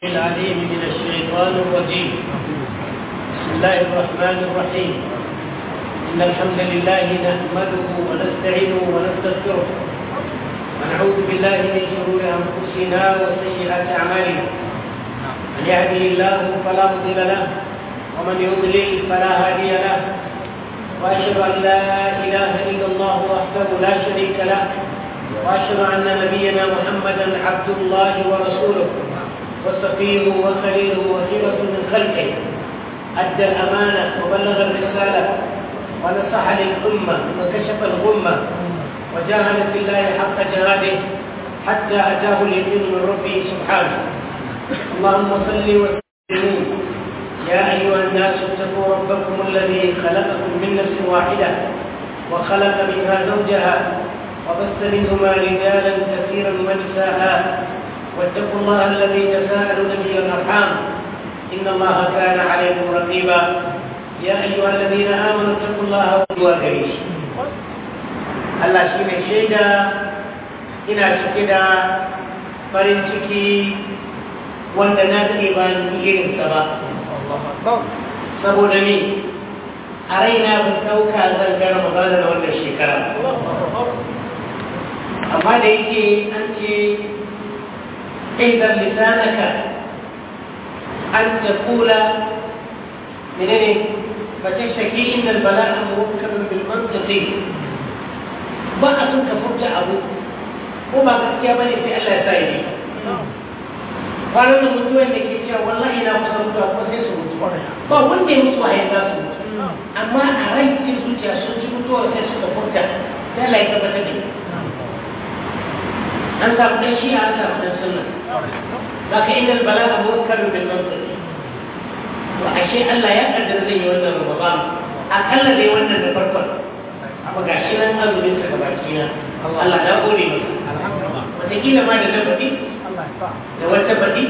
العليم من الشيطان الرجيم. بسم الله الرحمن الرحيم. إن الحمد لله نحمده ونستعينه ونستغفره ونعوذ بالله من شرور أنفسنا وسيئات أعمالنا. من يهده الله فلا مضل له ومن يضلل فلا هادي له، وأشهد أن لا إله إلا الله وحده لا شريك له، وأشهد أن نبينا محمدا عبد الله ورسوله وصفيه وخليله وخيرة من خلقه. أدى الأمانة وبلغ الرسالة ونصح للأمة وكشف الغمة وجاهد في الله حق جهاده حتى أتاه اليقين من ربه سبحانه. اللهم صل وسلم. يا أيها الناس اتقوا ربكم الذي خلقكم من نفس واحدة وخلق منها زوجها وبث منهما رجالا كثيرا ونساء، واتقوا الله الذي تساءلون به والأرحام إن الله كان عليكم رقيبا. يا أيها الذين آمنوا اتقوا الله واتقوا. Allah shi mai shaida, ina cike da farin ciki wanda na daɗe ba ni irinsa ba. Saboda me a raina ban ɗauka zan ga Ramadana na wannan shekara. Amma da yake an ce احذر لسانك أن تقول منين فتشتكي إن البلاء مركب بالمنطق بقى كفرت أبو وما كتيا بني في الله سايدي قالوا له متوى إنك يا والله إذا وصلت أقصى سموت فوالله متوى هذا سموت أما أريد تسوت يا سوت متوى تسوت كفرت ده لا يتبتدي أنت أبدا شيء أنت أبدا سنة، لكن إن البلاء مركب بالمنطق. وأشياء الله يقدر زي يولد رمضان أقل زي يولد الفرقة. فقاشنا أبو بنت كباشنا الله لا أقولي مثلا وتكيل ما نتبدي لو تبدي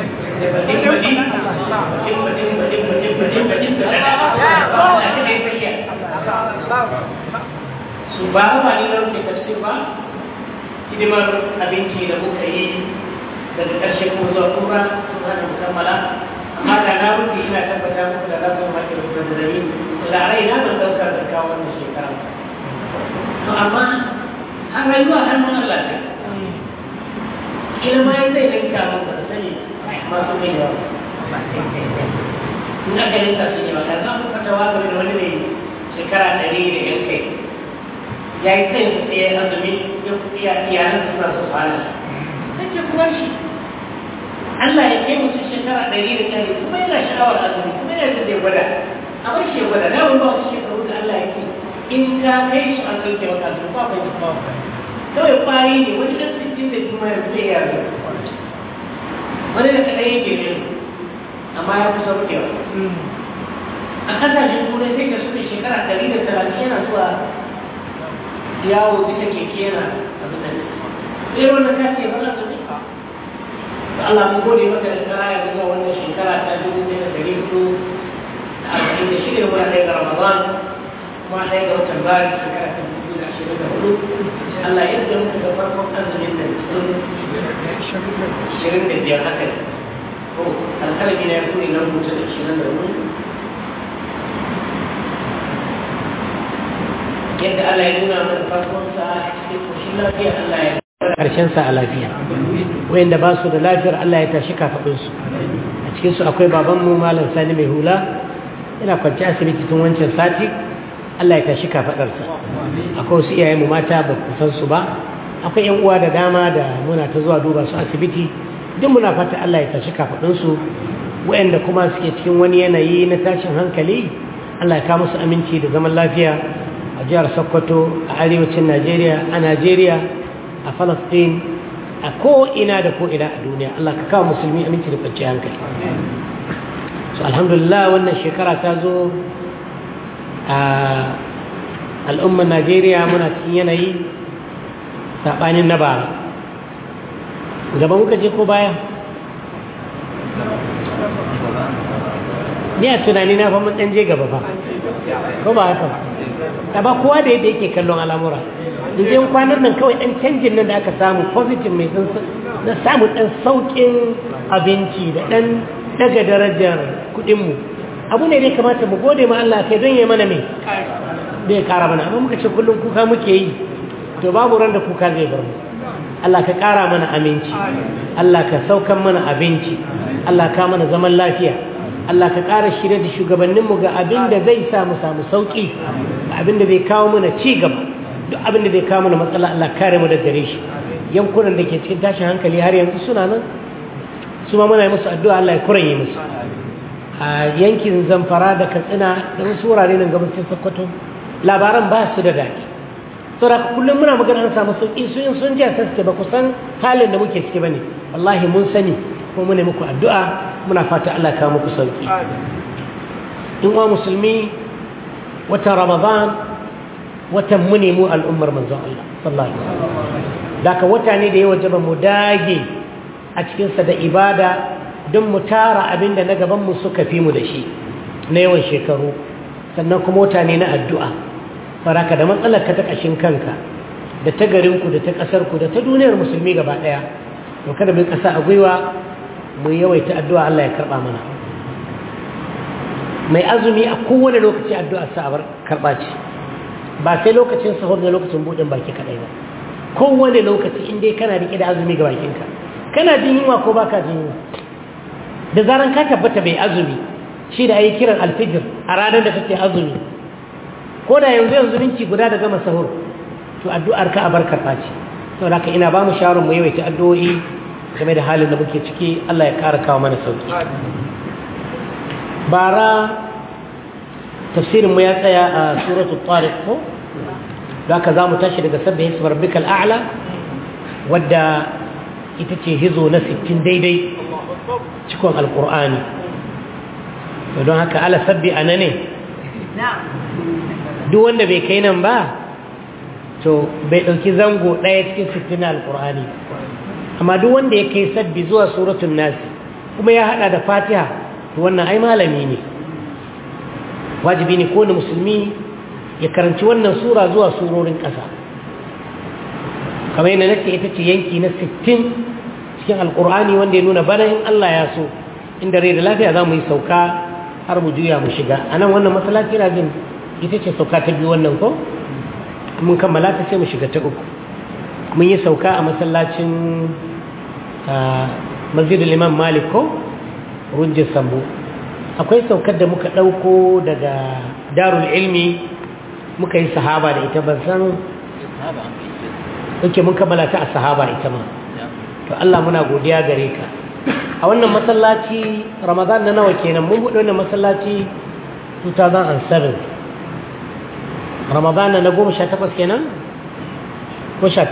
hidimar abinci da muka yi daga ƙarshe ko zuwa tura suna da mukammala, amma da na rufe ina tabbata muku da za su maki rufe da zai da rai na ban ɗaukar da kawo wannan shekara. To amma an rayuwa har mun Allah ce ilma ya zai rinka mun ba sani masu mai yawa in aka rinka sun yi ba kan zan fatawa game da wani mai shekara 100 da yan kai ya yi sai su tsaye azumi ya iyalan suna su fara sai ce kuma shi Allah ya kai mutum shekara 100 da kai kuma yana sha'awar azumi kuma yana da zai gwada a bar shi ya gwada na wani ba wasu shekaru da Allah ya ce in ka kai su an sauke maka azumi ba kai ba kawai kwari ne wani ɗan sittin da kuma ya zai ya zai wani da kaɗai yake ne amma ya fi saukewa a ƙasashen turai sai ka suka shekara 130 yana zuwa yawo bisa keke yana abin da sai wannan ka ce ba za su nika da Allah mun gode maka da tsara ya zuwa wannan shekara ta 1446 muna ɗaya ga Ramadan kuma ɗaya ga watan Maris shekara ta 2024. Allah yadda muka ga farkon azumin da cikin 25 haka ne ko alƙalami na ya kuri na rubuta da 24 yadda Allah ya nuna mana farkonsa a cikin koshin lafiya, Allah ya karshensa a lafiya. Wayanda ba su da lafiyar Allah ya tashi kafaɗinsu. A cikinsu akwai babanmu Malam Sani mai hula, yana kwanci asibiti tun wancan sati, Allah ya tashi kafaɗarsa. Akwai wasu iyayenmu mata ba ku san su ba, akwai ‘yan uwa da dama da muna ta zuwa duba su asibiti, duk muna fata Allah ya tashi kafaɗinsu. Wayanda kuma suke cikin wani yanayi na tashin hankali, Allah ya kawo musu aminci da zaman lafiya a jihar Sokoto, a arewacin Najeriya, a Najeriya, a Falastin, a ko'ina da ko'ina a duniya. Allah ka kawo musulmi aminci da kwanciyar hankali. So alhamdulillah wannan shekara ta zo a al'ummar Najeriya muna cikin yanayi saɓanin na bara. Gaba muka je ko baya? Ni a tunani na fa mun ɗan je gaba ba, ko ba haka ba? Ta ba kowa da yadda yake kallon al'amura. Kwanan nan kawai ɗan canjin nan da aka samu positive mai na samun ɗan sauƙin abinci da ɗan daga darajar kuɗinmu abu ne da ya kamata mu gode ma Allah kai don ya mana mai da ya ƙara mana amma muka ce kullum kuka muke yi to babu ran da kuka zai bar mu Allah ka ƙara mana aminci Allah ka saukan mana abinci Allah ka mana zaman lafiya Allah ka ƙara shirye da shugabanninmu ga abin da zai sa mu samu sauƙi ga abin da zai kawo mana ci gaba duk abin da zai kawo mana matsala Allah kare mu da gare shi yankunan da ke cikin tashin hankali har yanzu suna nan su ma muna yi musu addu'a Allah ya kuranye musu a yankin Zamfara da Katsina da wasu wurare nan gabacin Sokoto labaran ba su da daɗi saboda kullum muna magana an samu sauƙi su in sun ji saske ba ku san halin da muke ciki bane wallahi mun sani ko muna muku addu'a muna fata Allah ya kawo muku sauƙi in wa musulmi watan Ramadan watan mu ne mu al'ummar manzon Allah sallallahu alaihi wasallam daga wata ne da ya wajaba mu dage a cikin sa da ibada don mu tara abinda na gaban mu suka fi mu da shi na yawan shekaru sannan kuma wata ne na addu'a faraka da matsalar ka ta kashin kanka da ta garin ku da ta kasar ku da ta duniyar musulmi gaba daya to kada mu kasa a gwiwa mu yawaita addu'a Allah ya karba mana mai azumi a kowane lokaci addu'a sa abar karba ce ba sai lokacin sahur da lokacin budin baki kadai ba kowane lokaci in dai kana rike da azumi ga bakinka kana jin yunwa ko baka jin yunwa da zaran ka tabbata bai azumi shi da ayi kiran alfijir a ranar da kake azumi ko da yanzu minti guda da gama sahur to addu'ar ka abar karba ce saboda haka ina ba mu shawarar mu yawaita addu'o'i game da halin da muke ciki Allah ya ƙara kawo mana sauki bara tafsirin mu ya tsaya a suratul tariq ko haka zamu tashi daga sabbihi ismi rabbikal a'la wadda ita ce hizo na 60 daidai cikin alqur'ani to don haka ala sabbi anane duk wanda bai kai nan ba to bai dauki zango daya cikin 60 na alqur'ani amma duk wanda ya kai sabbi zuwa suratul nas kuma ya hada da fatiha to wannan ai malami ne wajibi ne kowane musulmi ya karanci wannan sura zuwa surorin ƙasa kamar yana nace ita ce yanki na 60 cikin alkur'ani wanda ya nuna bana in Allah ya so inda rai da lafiya za mu yi sauka har mu juya mu shiga a nan wannan masallaci na jin ita ce sauka ta biyu wannan ko mun kammala ta sai mu shiga ta uku mun yi sauka a masallacin masjidul imam malik ko rujjin sambo akwai saukar da muka ɗauko daga darul ilmi muka yi sahaba da ita ban san mun kammala ta a sahaba ita ma to Allah muna godiya gare ka a wannan masallaci ramadan na nawa kenan mun buɗe wannan masallaci 2007 ramadan na 18 kenan ko 19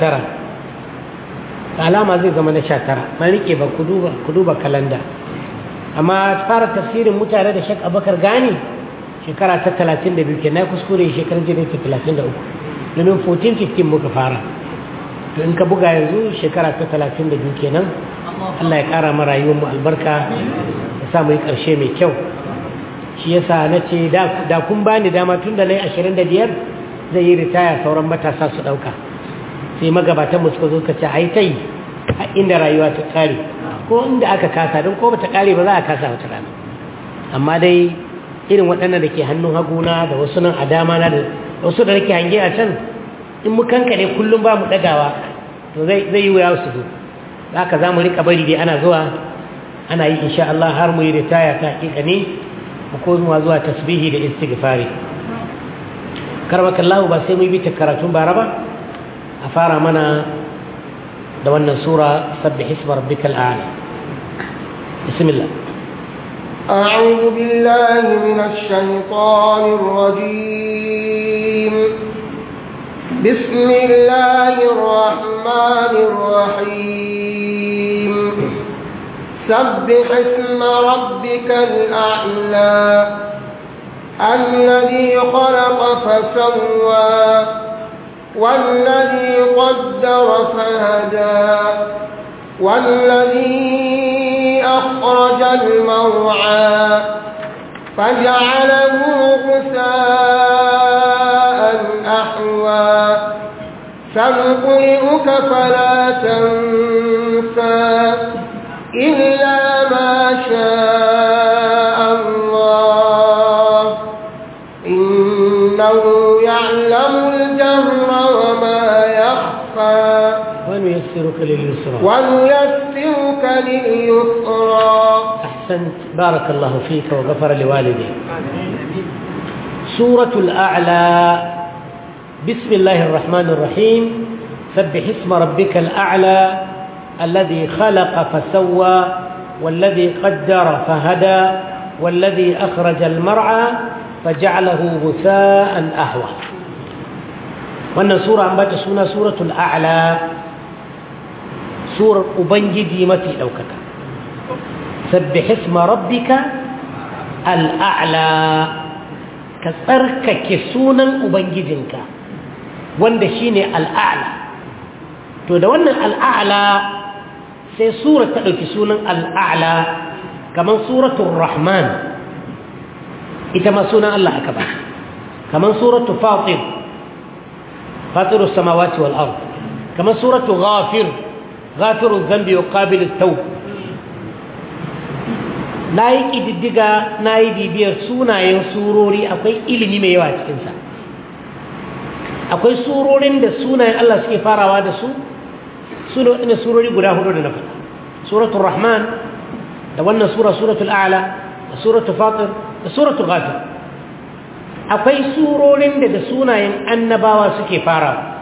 alama zai zama na 19 na rike ba ku duba kalanda amma fara tafsirin mutane da Sheikh Abubakar Gani shekara ta 32 kenan kuskure shekarar jini ta 33 domin 14-15 muka fara to in ka buga yanzu shekara ta 32 kenan Allah ya kara mu rayuwar mu albarka ya sa mu yi karshe mai kyau shi yasa nace da kun bani dama tun da nayi 25 zai yi ritaya sauran matasa su dauka sai magabatan mu suka zo ka ce ai tai inda rayuwa ta kare ko inda aka kasa don ko bata kare ba za a kasa wata rana amma dai irin waɗannan da ke hannun haguna da wasu nan a dama na da wasu da nake hange a can in mu kankane kullum ba mu ɗagawa to zai yi wuya su zo haka za mu rika bari dai ana zuwa ana yi insha Allah har mu yi ritaya ta hakika ne mu koma zuwa tasbihi da istighfari karbakallahu ba sai mu yi ta karatun bara ba a fara mana da wannan sura sabbih isma rabbikal a'la bismillah a'udhu billahi minash shaitanir rajim bismillahir rahmanir rahim sabbih isma rabbikal a'la alladhi khalaqa fasawwa والذي قدر فهدى والذي أخرج المرعى فجعله غثاء أحوى سنقرئك فلا تنسى إلا ما شاء الله إنه يعلم الجهر وما يخفى ونيسرك لليسرى أحسنت بارك الله فيك وغفر لوالديك سورة الأعلى بسم الله الرحمن الرحيم سبح اسم ربك الأعلى الذي خلق فسوى والذي قدر فهدى والذي أخرج المرعى فجعله غثاء أحوى وأن سورة أنبات سورة الأعلى سورة أبنجي متي أوكك سبح اسم ربك الأعلى كسرك كسونا أبنجينك واندشيني الأعلى تودونا الأعلى سي سورة كسونا الأعلى كمان سورة الرحمن إتما سونا الله أكبر كمان سورة فاطر السماوات والأرض كمان سورة غافر الذنب وقابل التوب na yi ƙididdiga na yi bibiyar sunayen surori akwai ilimi mai yawa cikinsa akwai surorin da sunayen Allah suke farawa da su suna waɗanda surori guda hudu da na faɗa suratul rahman da wannan suratul a'la da suratul fatir da suratul ghafir akwai surorin da sunayen annabawa suke farawa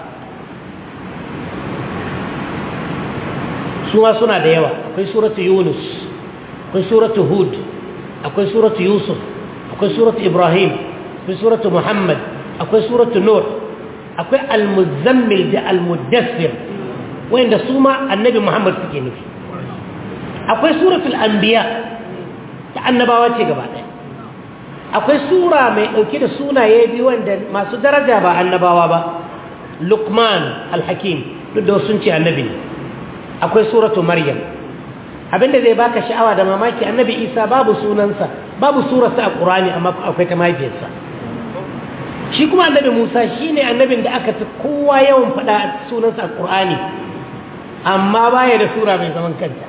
suna da yawa akwai suratul yunus akwai suratu hud akwai suratu yusuf akwai suratu ibrahim akwai suratu muhammad akwai suratu nur akwai al-muzammil da al-muddassir wanda su ma annabi muhammad suke nufi akwai suratul anbiya ta annabawa ce gaba ɗaya akwai sura mai ɗauke da sunaye biyu wanda masu daraja ba annabawa ba luqman al-hakim duk da sun ce annabi ne akwai suratu maryam abinda zai baka sha'awa da mamaki annabi isa babu sunansa babu surarsa a qur'ani amma akwai ta mahaifiyarsa shi kuma annabi musa shine annabin da aka fi kowa yawan faɗa sunansa a qur'ani amma baya da sura mai zaman kanta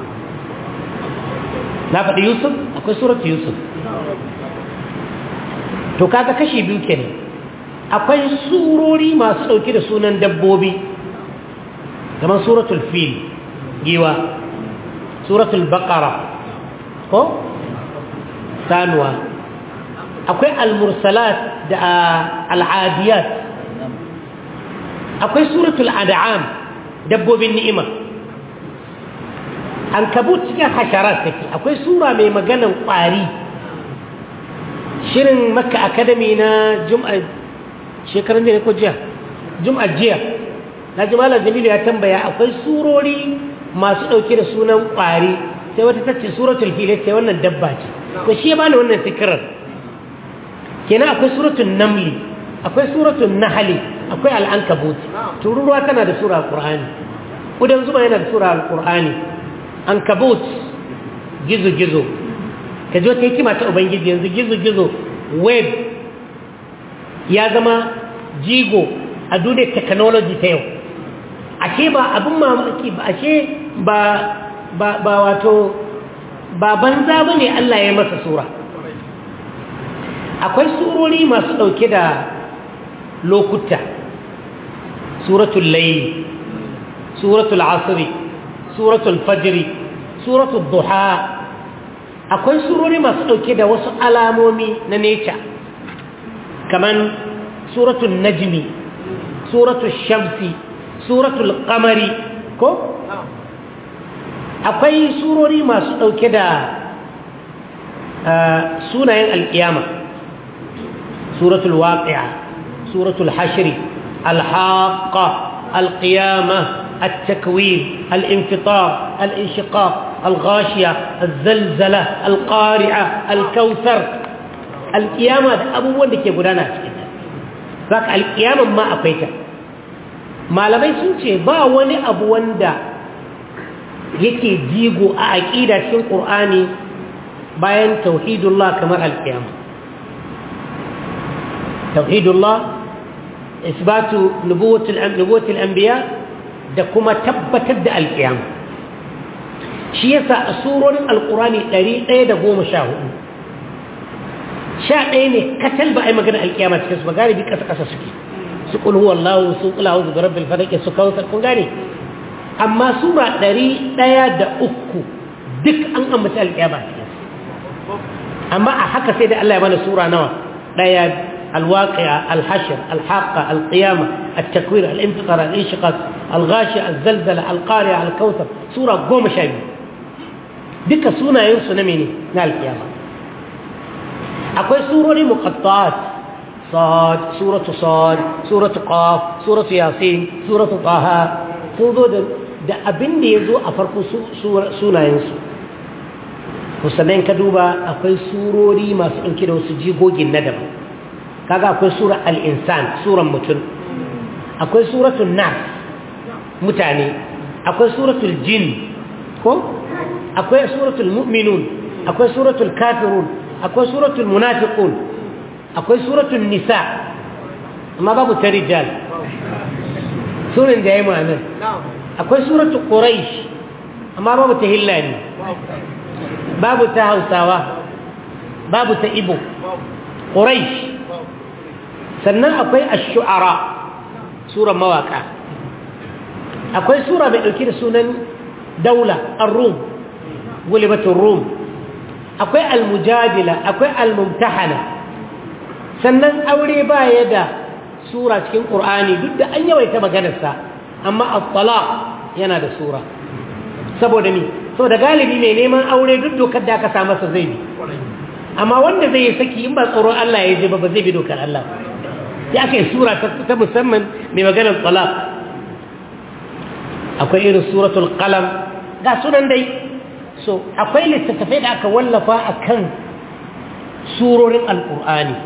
na faɗi yusuf akwai suratu yusuf to kaga kashi biyu kenan akwai surori masu ɗauke da sunan dabbobi kamar suratul fil giwa suratul baqara ko sanuwa akwai al-mursalat da al-adiyat akwai suratul an'am dabbobin ni'ima ankabut cikin hasharat take akwai sura mai maganan kwari shirin makka academy na jum'a shekaran da ko jiya jum'a jiya na jimala jamilu ya tambaya akwai surori masu ɗauke da sunan ƙwari sai wata tace suratul fil sai wannan dabba ce to shi ya bani wannan fikirar kenan akwai suratul namli akwai suratul nahli akwai al-ankabut tururuwa tana da sura al-qur'ani kudan zuma yana da sura al-qur'ani ankabut gizo kaje wata hikima ta ubangiji yanzu gizo web ya zama jigo a duniyar technology ta yau ashe ba abin mamaki ba ashe ba wato ba banza bane Allah ya masa sura akwai surori masu dauke da lokuta suratul layl suratul asr suratul fajr suratul duha akwai surori masu dauke da wasu alamomi na nature kaman suratul najmi suratul shamsi suratul qamari ko akwai surori masu dauke da sunayen alkiyama suratul waqi'a suratul hashr alhaqqa alqiyama التكوير الانفطار الانشقاق الغاشية الزلزلة القارعة الكوثر القيامة أبوان دي كيبودانا ذاك القيامة ما أقيتها malamai sun ce ba wani abu wanda yake jigo a aqida cikin Qur'ani bayan tauhidullah kamar al-qiyama tauhidullah isbatu nubuwwati al-anbiya da kuma tabbatar da al-qiyama shi yasa a surorin alqurani 114 ɗaya ne katal ba ai magana alkiyama cikin su ba galibi kasa suke su qul huwallahu su qul a'udhu birabbil falaq su kawsar kun gane amma sura 103 duk an ambata alkiyama cikin su amma a haka sai da Allah ya bana sura nawa daya الواقعة الحشر الحاقة القيامة التكوير الانفطار الانشقاق الغاشية الزلزلة القارعة الكوثر سورة قوم شايبة ديك سونا ينسو نميني نال القيامة أقول سورة مقطعات صاد سورة صاد سورة قاف سورة ياسين سورة طه سورة da abin da ya zo a farko sunayensu musamman ka duba akwai surori masu ɗauke da wasu jigogin na daban kaga akwai sura al-insan suran mutum akwai suratul nas mutane akwai suratul jin ko akwai suratul mu'minun akwai suratul kafirun akwai suratul munafiqun akwai suratul nisa amma babu ta rijal sunan da yayi ma'anar akwai suratul quraish amma babu ta hillani babu ta hausawa babu ta ibo quraish sannan akwai ash-shu'ara sura mawaka akwai sura mai dauke da sunan daula ar-rum gulibatur rum akwai al-mujadila akwai al-mumtahana sannan aure baya da sura cikin qur'ani duk da an yawaita maganar sa amma at-talaq yana da sura saboda saboda galibi mai neman aure duk dokar da aka sa masa zai bi amma wanda zai yi saki in ba tsoron Allah ya ji ba zai bi dokar Allah sai aka yi sura ta musamman mai maganar talaq akwai irin suratul qalam ga sunan dai so akwai littattafai da aka wallafa akan surorin alqur'ani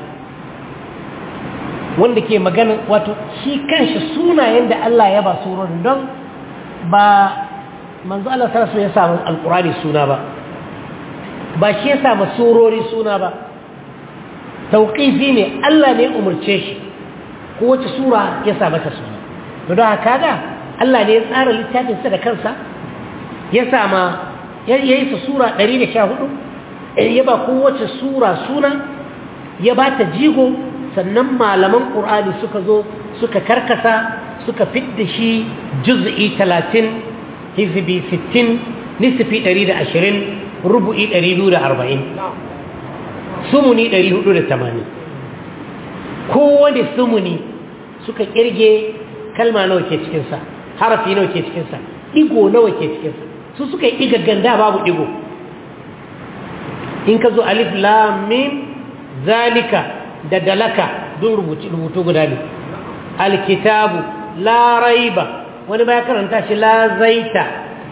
wanda ke magana wato shi kanshi sunayen da Allah ya ba surorin don ba manzo Allah sallallahu alaihi wasallam ya samu alqur'ani suna ba shi ya samu surori suna ba tauqifi ne Allah ne umurce shi ko wace sura ya sa mata suna don haka ga Allah ne ya tsara littafin sa da kansa ya sama yayi su sura 114 ya ba kowace sura suna ya ba ta jigo sannan malaman qur'ani suka zo suka karkasa suka fidda shi juz'i 30 hizbi 60 nisfi 120 rubu'i 240 sumuni 480 kowane sumuni suka kirge kalma nawa ke cikinsa harafi nawa ke cikinsa digo nawa ke cikinsa su suka yi digagganda babu digo in ka zo alif lam mim zalika da dalaka don rubutu guda ne alkitabu la raiba wani ba ya karanta shi la zaita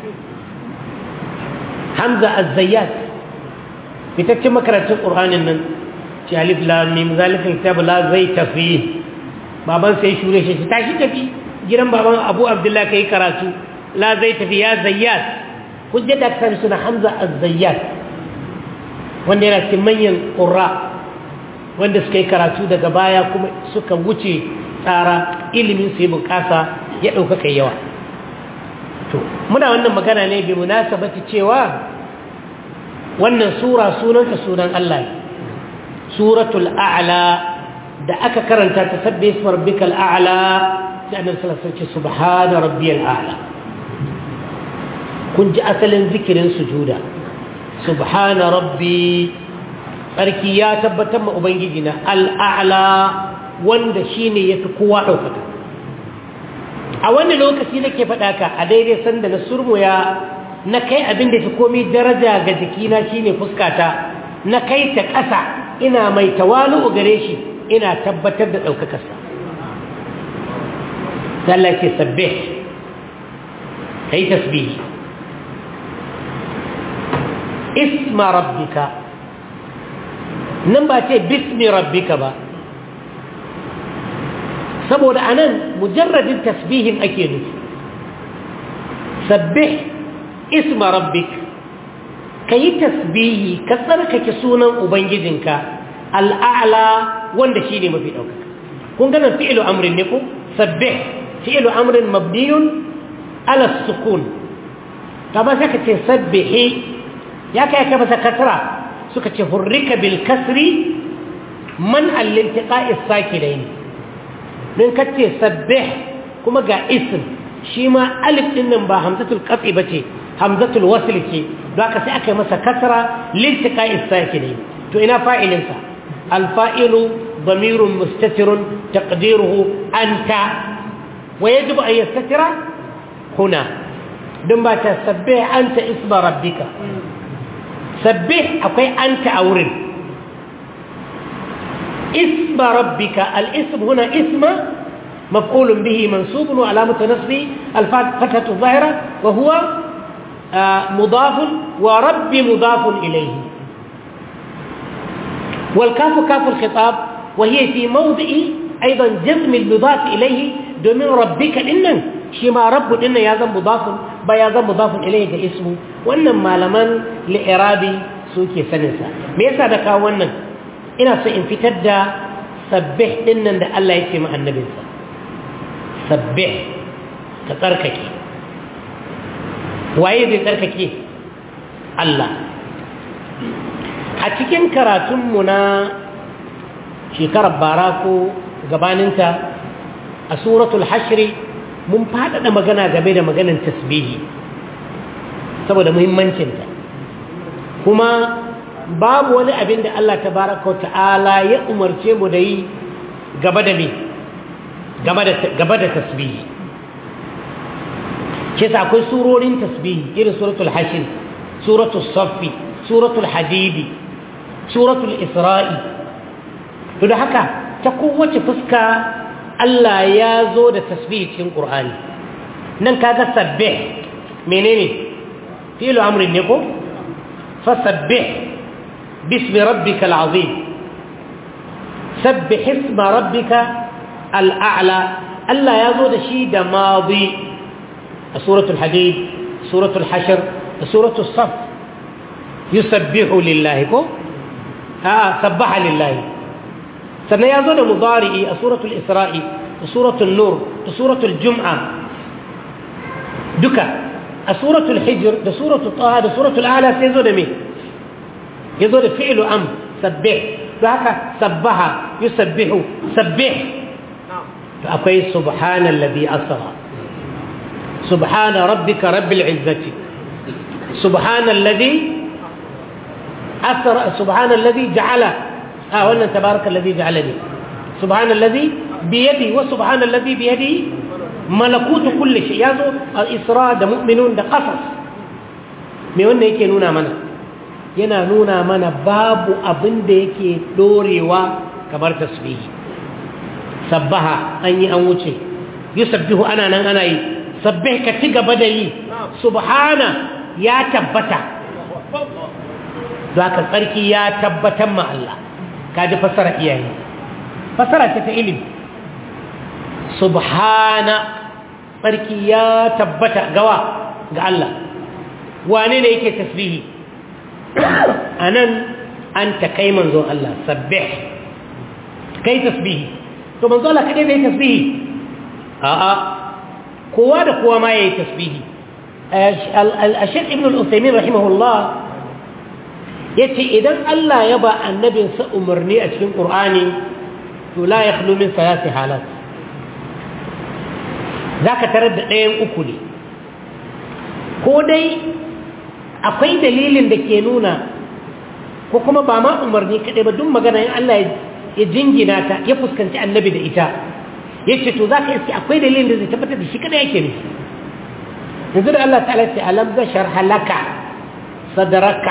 hamza az-zayyat fitaccen makarantun qur'anin nan ci alif lam mim zalika kitabu la zaita fi baban sai shure shi tashi tafi gidan baban Abu Abdullah kai karatu la zaita fi ya zayyat kuje da kan suna hamza az-zayyat wanda yana cikin manyan qurra wanda suka yi karatu daga baya kuma suka wuce tsara ilimin su yi bukasa ya ɗaukaka yawa to muna wannan magana ne bi munasabati cewa wannan sura sunanta sunan Allah suratul a'la da aka karanta ta sabbi ismi rabbikal a'la sai annabi sallallahu alaihi wasallam subhana rabbiyal a'la kun ji asalin zikirin sujuda subhana rabbi sarki ya tabbatar ma ubangiji na al'a'la wanda shine yafi kowa daukaka a wannan lokaci nake faɗa ka a daidai sanda na surmuya na kai abin da fi komai daraja ga jikina shine fuskata na kai ta ƙasa ina mai tawalu gare shi ina tabbatar da ɗaukakarsa Allah ce sabbih kai tasbih isma rabbika nan ba ce bismi rabbika ba saboda anan mujarradin tasbihin ake nufi sabbih isma rabbik kayi tasbihi ka tsarkake sunan ubangijinka al'a'la wanda shine mafi daukaka kun ga nan fi'lu amrin ne ko sabbih fi'lu amrin mabniyun ala sukun kama sai ka ce sabbihi ya kai ka masa kasra suka ce hurrika bil kasri man al-iltiqa'i as-sakinain din kace sabbih kuma ga ism shi ma alif din nan ba hamzatul qat'i bace hamzatul wasl ce don haka sai aka masa kasra liltiqa'i as-sakinain to ina fa'ilin sa al-fa'ilu damirun mustatirun taqdiruhu anta wa yajibu an yastatira huna dun ba ta sabbih anta isma rabbika sabbih akwai anta a wurin اسم ربك الاسم هنا اسم مفعول به منصوب وعلامة نصبه الفتحة الظاهرة وهو مضاف ورب مضاف إليه والكاف كاف الخطاب وهي في موضع أيضا جزم المضاف إليه دومين ربك إنن شما رب إن يازم مضاف بيازم مضاف إليه كاسمه وإنما لمن لإرادي سوكي سنسا ميسا دكا ونن ina so in fitar da sabbih din nan da Allah yake ma annabinsa sabbih ka tsarkake waye zai tsarkake Allah a cikin karatunmu na shekarar bara ko gabaninta a suratul hashri mun faɗaɗa magana game da maganar tasbihi saboda muhimmancinta kuma babu wani abin da Allah tabaraka ta'ala ya umarce mu da yi gaba da me gaba da tasbihi kisa akwai surorin tasbihi irin suratul hashr suratul saff suratul hadid suratul isra'i to da haka ta kowace fuska Allah ya zo da tasbihi cikin Qur'ani nan kaga sabbih menene fi'lu amrin ne ko fasabbih باسم ربك العظيم سبح اسم ربك الأعلى ألا يزود شيء ماضي سورة الحديد سورة الحشر سورة الصف يسبح لله سبح لله سنة يزود مضارئي سورة الإسراء سورة النور سورة الجمعة دكا سورة الحجر سورة الطه سورة الأعلى سيزود مين يزول فعل أمر سبح فهكا سبح يسبح سبح فأقول سبحان الذي أسرى سبحان ربك رب العزة سبحان الذي أسرى سبحان الذي جعل وأن تبارك الذي جعلني سبحان الذي بيدي وسبحان الذي بيده ملكوت كل شيء يزول الإسراء ده مؤمنون ده قصص ميونا يكينونا منا yana nuna mana babu abin da yake dorewa kamar tasbihi sabbaha an yi an wuce yusabbihu ana nan ana yi sabbih ka ci gaba da yi subhana ya tabbata zaka tsarki ya tabbatar ma Allah kaji fasara iyaye fasara ce ta ilimi subhana tsarki ya tabbata gawa ga Allah wane ne yake tasbihi anan anta kai manzo Allah sabbih kai tasbihi to manzo Allah kadai bai tasbihi a'a kowa da kowa ma yayi tasbihi al-Sheikh Ibn al-Uthaymeen rahimahullah yace idan Allah ya ba annabin sa umarni a cikin Qur'ani to la yakhlu min salati halat zaka tarar da ɗayan uku ne ko dai akwai dalilin da ke nuna ko kuma ba ma umarni kaɗai ba duk magana in Allah ya jingina ta ya fuskanci annabi da ita ya ce to za ka iske akwai dalilin da zai tabbatar da shi kaɗai yake nufi yanzu da Allah ta'ala ce alam da sharha laka sadaraka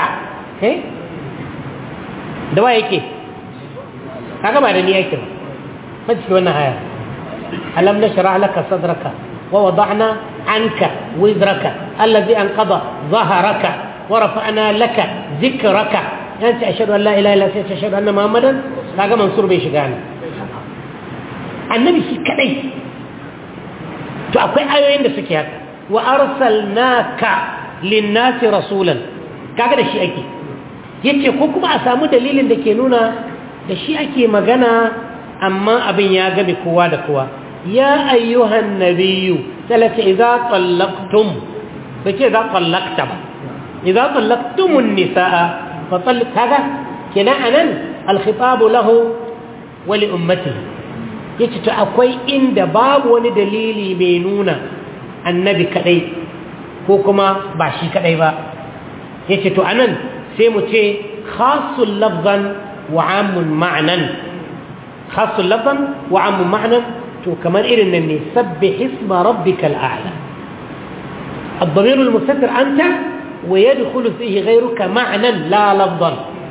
da wa yake kaga ba da ni yake ba ba cikin wannan haya alam da sharha laka sadaraka wa wada'na anka wizraka الذي أنقض ظهرك ورفعنا لك ذكرك أنت أشهد أن لا إله إلا أنت أشهد أن محمدا لا منصور بيشغانا النبي كدي تو akwai ayoyin da suke haka wa arsalnaka lin-nasi rasulan kaga da shi ake yace ko kuma a samu dalilin da ke nuna da shi ake magana amma abin ya gabe kowa da kowa ya ayyuhan nabiyyu salata idza tallaqtum bace za tallaqta ba idza tallaqtumun nisaa fa talliq kaga kina anan al-khitab lahu wa li ummatihi yace to akwai inda babu wani dalili mai nuna annabi kadai ko kuma ba shi kadai ba yace to anan sai mu ce khasul lafzan wa amun ma'nan khasul lafzan wa amun ma'nan to kamar irin nan ne sabbih isma rabbikal a'la الضمير المستتر أنت ويدخل فيه غيرك معنى لا لفظا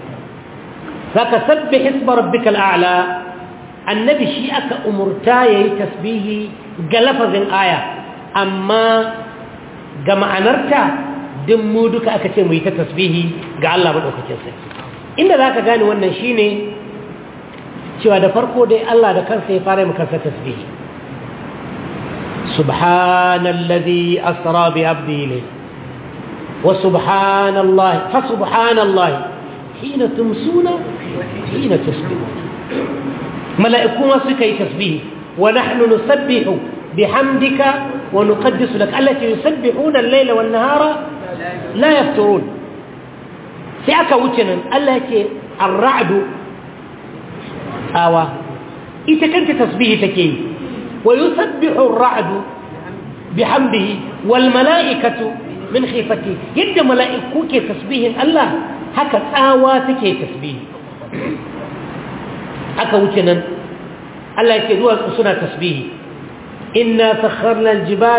فكسبح اسم ربك الأعلى النبي شيئك أمرتاي تسبيه قلفظ الآية أما جمع نرتا دمودك أكتم ويتسبيه قال الله من أكتم إن ذاك قال وانا شيني شو هذا فرقه دي الله ده كان سيفاري مكسر تسبيه سبحان الذي أسرى بعبده إليه وسبحان الله فسبحان الله حين تمسون حين تسبحون ملائكون سكي تسبيه ونحن نسبح بحمدك ونقدس لك التي يسبحون الليل والنهار لا يفترون سيأكا وجنا التي الرعد آوى إذا كنت تسبيه تكي ويسبح الرعد بحمده والملائكة من خيفته يد ملائكوك تسبيه الله هكا آواتك تسبيه هكا وجنا الله يكدوها الأسنة تسبيه إنا سخرنا الجبال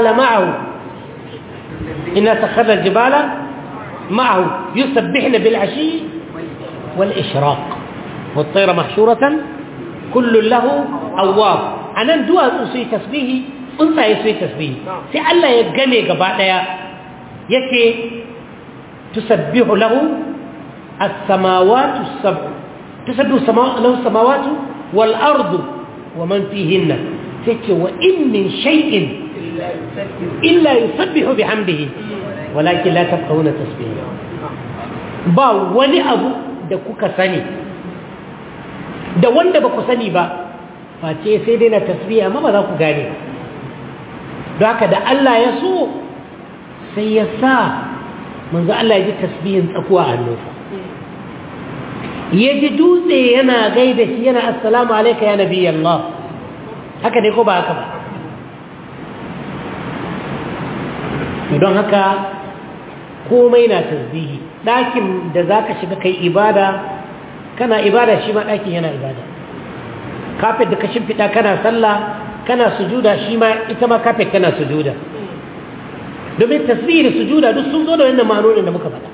معه يسبحن بالعشي والإشراق والطير محشورة كل له أواب anan duwatsu su yi tasbihi tsuntsaye su yi tasbihi sai Allah ya game gaba daya yake tusabbihu lahu as-samawati as-sab'u tusabbihu lahu as-samawati wal ardu wa man fihinna sai wa in min shay'in illa yusabbihu bihamdihi walakin la tafqahuna tasbihahu ba wani abu da kuka sani da wanda ba ku sani ba face sai dai na tasbiya amma ba za ku gane don haka da Allah ya so sai ya sa manzo Allah ya ji tasbihin tsakuwa a hannunsa ya ji dutse yana gaida shi yana assalamu alaika ya nabi Allah haka ne ko ba haka ba don haka komai na tasbihi ɗakin da za ka shiga kai ibada kana ibada shi ma ɗakin yana ibada kafet da ka shimfiɗa kana sallah kana sujuda shi ma ita ma kafet kana sujuda domin tasbih da sujuda duk sun zo da wannan ma'anonin da muka faɗa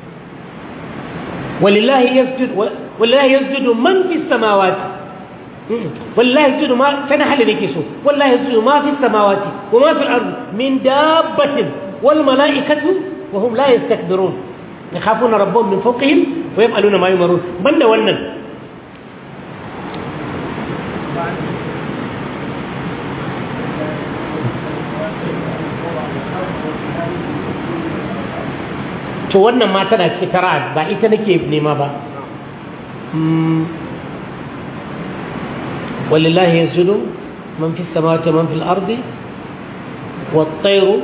wallahi yasjudu man fi samawati wallahi yasjudu ma kana halin yake so wallahi yasjudu ma fi samawati wa ma fil ardi min dabbatin wal mala'ikatu wa hum la yastakbirun yakhafuna rabbahum min fawqihim wa yaf'aluna ma yumarun banda wannan to wannan ma tana cikin tara ba ita nake nema ba walillahi yasjudu man fi samawati man fil ardi wat-tayru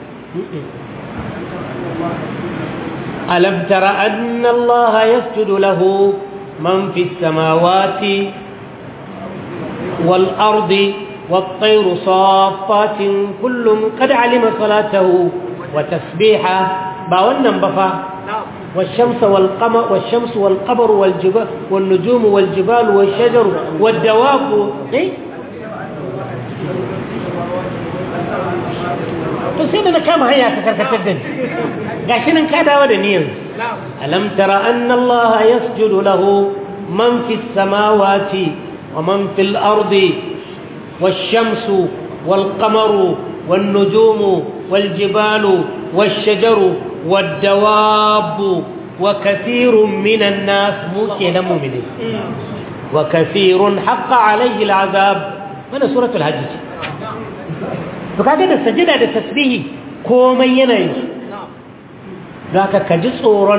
alam tara anna allaha yasjudu lahu man fi samawati wal ardi wat-tayru saffatin kullun qad alima salatahu wa tasbihahu ba wannan ba fa والشمس والقمر والشمس والقمر والجبال والنجوم والجبال والشجر والدواب to sai da kama hanya ta karkatar da ni gashi nan ka dawo da niyyar alam tara anna allaha yasjudu lahu man fis samawati wa man fil ardi wash-shamsu wal-qamaru wan-nujumu wal-jibalu wash-shajaru والدواب وكثير من الناس موكين مؤمنين وكثير حق عليه العذاب من سورة الحج فكذا السجدة التسبيح كوما ينين ذاك كجسورا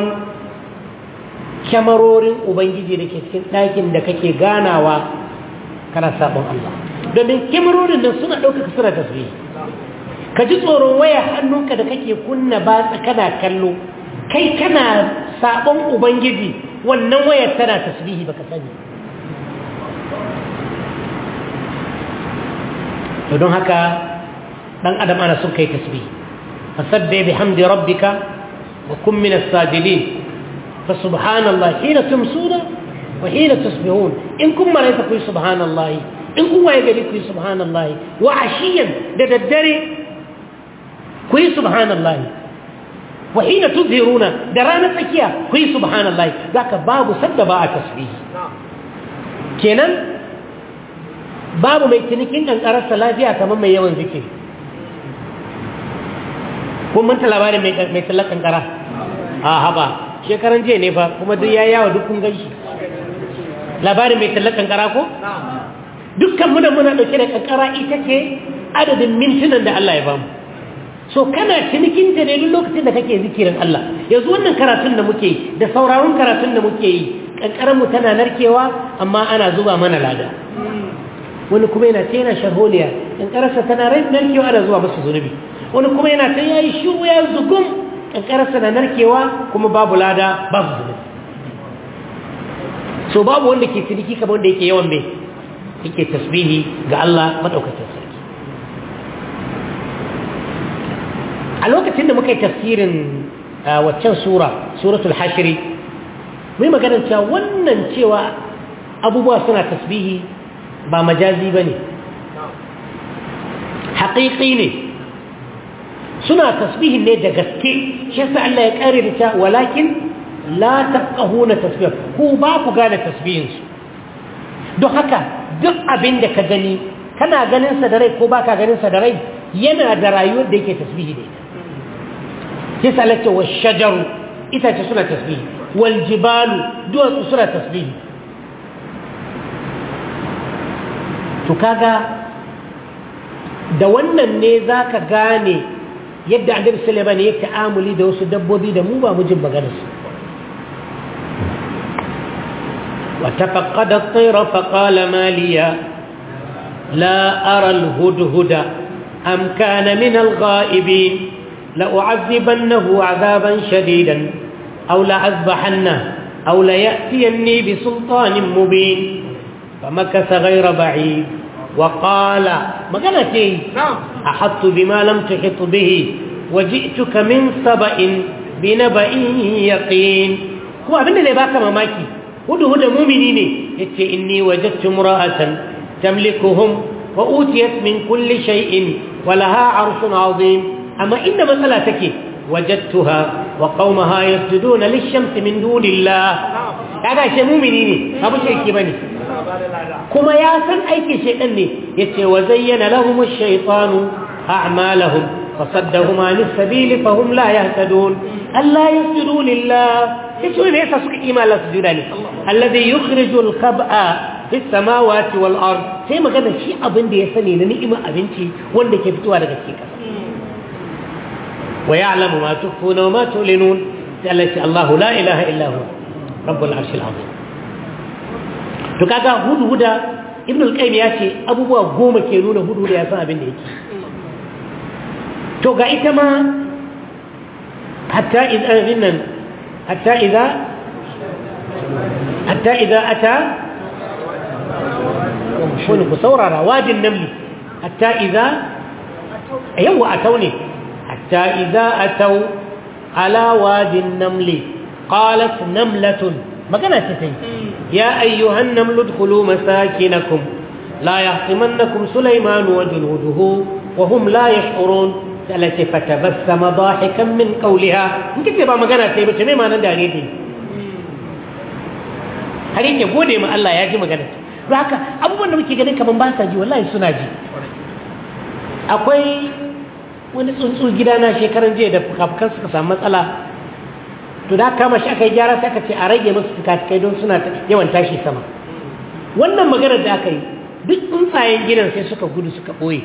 كمرور وبنجي لك لكن دكك غاناوا kana sabon Allah domin kimarorin nan suna dauka suna tasbih ka ji tsoron waya hannunka da kake kunna batsa kana kallo kai kana sabon ubangiji wannan wayar tana tasbihi baka sani to don haka dan adam ana son kai tasbihi fasabbih bihamdi rabbika wa kun min as-sajidin fa subhanallahi hina tumsuna wa hina tusbihun in kun maraita ku subhanallahi in kun waye gari ku subhanallahi wa ashiyan da daddare ku subhanallahi wa hina tuzhiruna da ranar tsakiya ku subhanallahi zaka babu sadda ba a tasbihi kenan babu mai cinikin kankararsa lafiya kamar mai yawan zikiri kun manta labarin mai tallar kankara a haba shekaran jiya ne fa kuma duk ya yawa duk kun ganshi labarin mai tallar kankara ko dukkan muna dauke da kankara ita ce adadin mintunan da Allah ya bamu so kana cinikin ta ne duk lokacin da kake zikirin Allah yanzu wannan karatun da muke yi da sauraron karatun da muke yi kankaran mu tana narkewa amma ana zuba mana lada wani kuma yana ce yana sharholiya kankararsa tana narkewa ana zuwa masa zunubi wani kuma yana ta yayi shiru ya zugum kankararsa na narkewa kuma babu lada babu zunubi so babu wanda ke ciniki kamar wanda yake yawan mai yake tasbihi ga Allah madaukakin sarki a lokacin da muka yi tafsirin waccan suratul hashri mai maganar cewa wannan cewa abubuwa suna tasbihi ba majazi bane haƙiƙi ne suna tasbihin ne da gaske shi yasa Allah ya kare da ta walakin la tafqahuna tasbih ku ba ku gane tasbihin su don haka duk abin da ka gani kana ganin sa da rai ko baka ganin sa da rai yana da rayuwar da yake tasbihi da ita sai salatu washajaru ita ce suna tasbihi wal jibalu duwatsu suna tasbihi to kaga da wannan ne zaka gane yadda annabi Sulaiman ya ta'amuli da wasu dabbobi da mu ba mu jin maganar su wa tafaqqada at-tayra fa qala ma liya la ara al-hudhuda am kana min al-ghaibin la u'adhibannahu 'adaban shadidan aw la azbahanna aw la ya'tiyanni bi sultanin mubin famakatha ghayra ba'id وقال مغنتي أحط بما لم تحط به وجئتك من سبأ بنبأ يقين هو أبنى اللي باك مماكي هدى مؤمنين يتي إني وجدت امرأة تملكهم وأوتيت من كل شيء ولها عرش عظيم أما إن مسألتك وجدتها وقومها يسجدون للشمس من دون الله هذا شيء مؤمنين أبو شيء كبني كما ياسن أيك شيء أني وزين لهم الشيطان أعمالهم فصدهم عن السبيل فهم لا يهتدون ألا يسجدوا لله يسوي ليس إيمان لا سجداني الذي يخرج الخبأ في السماوات والأرض سيما قد شيء أبن دي يسني لنئمة أبنتي وانده كفتوا لك الشيكة ويعلم ما تخفون وما تعلنون سألت الله لا إله إلا هو رب العرش العظيم to kaga hudhuda ibn al-qayyim ya ce abubuwa 10 ke nuna hudhuda ya san abin da yake to ga ita ma hatta idza ata shunu ku saurara wadin namli hatta idza yawa atawni hatta idza ataw ala wadin namli qalat namlatun magana ce sai ya ayyuhan namlu dkhulu masakinakum la yahtimannakum sulayman wa junuduhu wa hum la yash'urun salati fatabassama dahikan min qawliha kike ba magana sai bace mai manan dare ne har yake gode ma Allah ya ji magana don haka abubuwan da muke ganin kaman ba sa ji wallahi suna ji akwai wani tsuntsu gidana shekaran jiya da fukafukan suka samu matsala to da kama shi aka yi gyara sai aka ce a rage musu fikafikai don suna yawan tashi sama wannan maganar da aka yi duk tsuntsayen gidan sai suka gudu suka ɓoye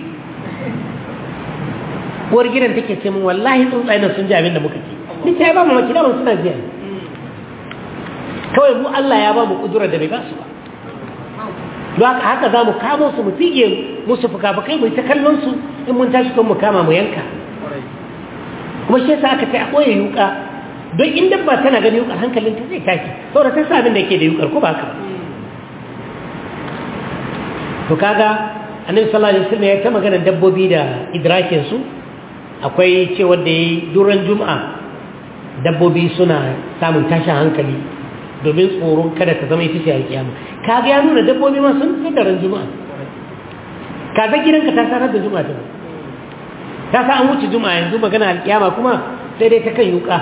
uwar gidan take ce min wallahi tsuntsayen sun ji abin da muka ce ni ta ba mu maki da suna jiya kawai mu Allah ya ba mu kudura da bai ba su ba don haka za mu kamo su mu fige musu fukafukai mu ta kallon su in mun tashi kan mu kama mu yanka kuma shi yasa aka ce a koye yuka don in dabba tana gani yukar hankalinta zai tashi saboda ta sa abin da yake da yukar ko ba haka to kaga annabi sallallahu alaihi wasallam ya ta magana dabbobi da idrakin su akwai cewa da yayi duran juma'a dabbobi suna samun tashin hankali domin tsoron kada ta zama ita ce alkiyama kaga ya nuna dabbobi ma sun fi daren juma'a kaga gidanka ta sanar da juma'a ta sa an wuce juma'a yanzu magana alkiyama kuma sai dai ta kan yuka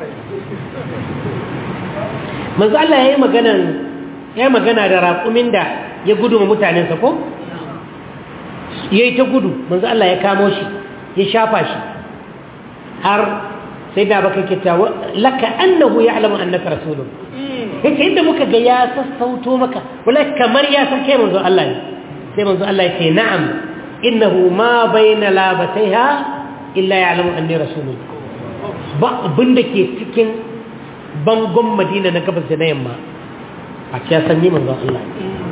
manzo Allah yayi magana da raƙumin da ya gudu ma mutanensa ko yayi ta gudu manzo Allah ya kamo shi ya shafa shi har sai da baka kita laka annahu ya'lamu annaka rasulun yake inda muka ga ya sassauto maka wala kamar ya san kai manzo Allah ne sai manzo Allah yake na'am innahu ma baina labataiha illa ya'lamu anni rasulun ba abinda ke cikin bangon Madina na gabas da na yamma a cikin san ni manzo Allah